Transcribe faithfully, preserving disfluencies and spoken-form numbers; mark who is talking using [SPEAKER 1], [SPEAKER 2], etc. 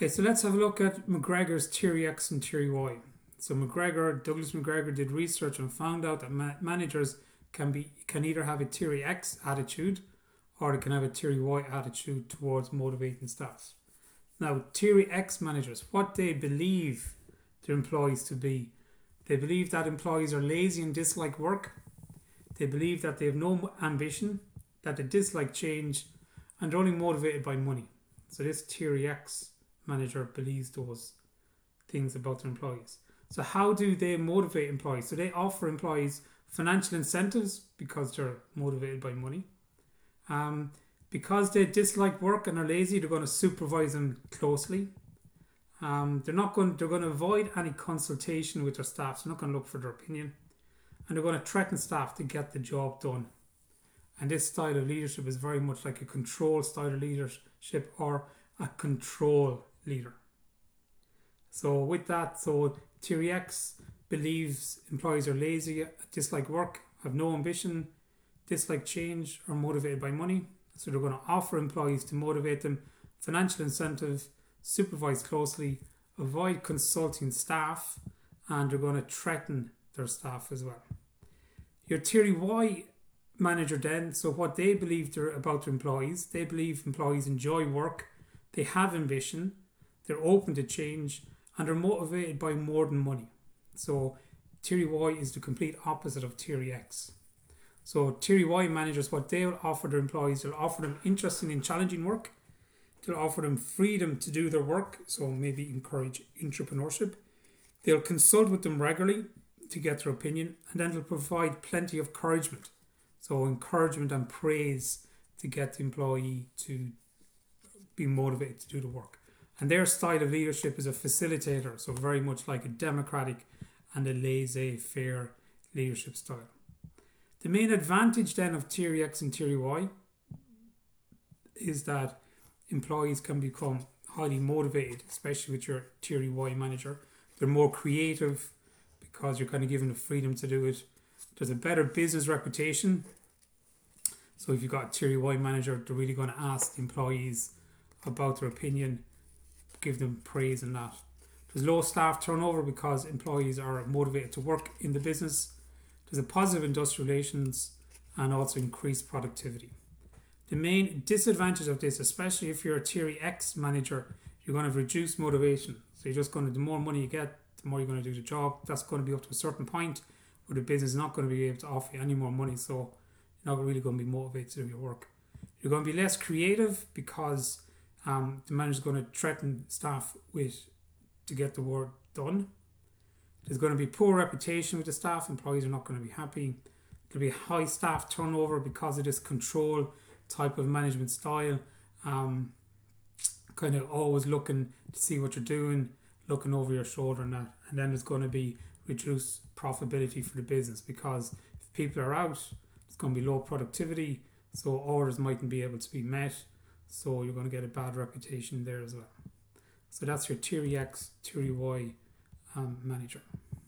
[SPEAKER 1] Okay, so let's have a look at McGregor's Theory X and Theory Y. So McGregor, Douglas McGregor did research and found out that ma- managers can be can either have a Theory X attitude or they can have a Theory Y attitude towards motivating staff. Now, Theory X managers, what they believe their employees to be, they believe that employees are lazy and dislike work. They believe that they have no ambition, that they dislike change, and they're only motivated by money. So this Theory X manager believes those things about their employees. So how do they motivate employees? So they offer employees financial incentives because they're motivated by money. Um, because they dislike work and are lazy, they're going to supervise them closely. Um, they're not going. They're going to avoid any consultation with their staff. So they're not going to look for their opinion, and they're going to threaten staff to get the job done. And this style of leadership is very much like a control style of leadership or a control leader. So with that, so Theory X believes employees are lazy, dislike work, have no ambition, dislike change, are motivated by money. So they're going to offer employees to motivate them, financial incentive, supervise closely, avoid consulting staff, and they're going to threaten their staff as well. Your Theory Y manager then, so what they believe about their employees, they believe employees enjoy work, they have ambition, they're open to change, and are motivated by more than money. So Theory Y is the complete opposite of Theory X. So Theory Y managers, what they'll offer their employees, they'll offer them interesting and challenging work. They'll offer them freedom to do their work, so maybe encourage entrepreneurship. They'll consult with them regularly to get their opinion, and then they'll provide plenty of encouragement. So encouragement and praise to get the employee to be motivated to do the work. And their style of leadership is a facilitator, so very much like a democratic and a laissez-faire leadership style. The main advantage then of Theory X and Theory Y is that employees can become highly motivated, especially with your Theory Y manager. They're more creative because you're kind of given the freedom to do it. There's a better business reputation. So if you've got a Theory Y manager, they're really going to ask the employees about their opinion, give them praise and that. There's low staff turnover because employees are motivated to work in the business. There's a positive industrial relations and also increased productivity. The main disadvantage of this, especially if you're a Theory X manager, you're going to have reduced motivation. So you're just going to, the more money you get, the more you're going to do the job. That's going to be up to a certain point where the business is not going to be able to offer you any more money. So you're not really going to be motivated to do your work. You're going to be less creative because um, the manager is going to threaten staff with to get the work done. There's going to be poor reputation with the staff. Employees are not going to be happy. There'll be high staff turnover because of this control type of management style. Um, kind of always looking to see what you're doing, looking over your shoulder and that. And then there's going to be reduced profitability for the business because if people are out, it's going to be low productivity. So orders mightn't be able to be met. So you're going to get a bad reputation there as well. So that's your Theory X, Theory Y um, manager.